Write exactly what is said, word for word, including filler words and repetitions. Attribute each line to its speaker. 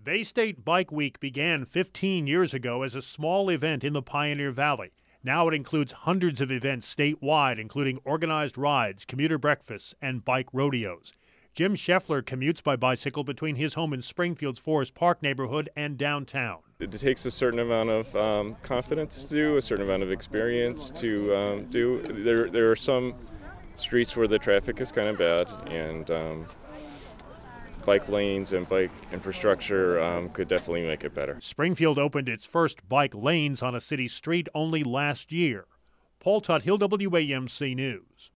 Speaker 1: Bay State Bike Week began fifteen years ago as a small event in the Pioneer Valley. Now it includes hundreds of events statewide, including organized rides, commuter breakfasts, and bike rodeos. Jim Scheffler commutes by bicycle between his home in Springfield's Forest Park neighborhood and downtown.
Speaker 2: It takes a certain amount of um, confidence to do, a certain amount of experience to um, do. There, there are some streets where the traffic is kind of bad, and um, bike lanes and bike infrastructure um, could definitely make it better.
Speaker 1: Springfield opened its first bike lanes on a city street only last year. Paul Tuthill, W A M C News.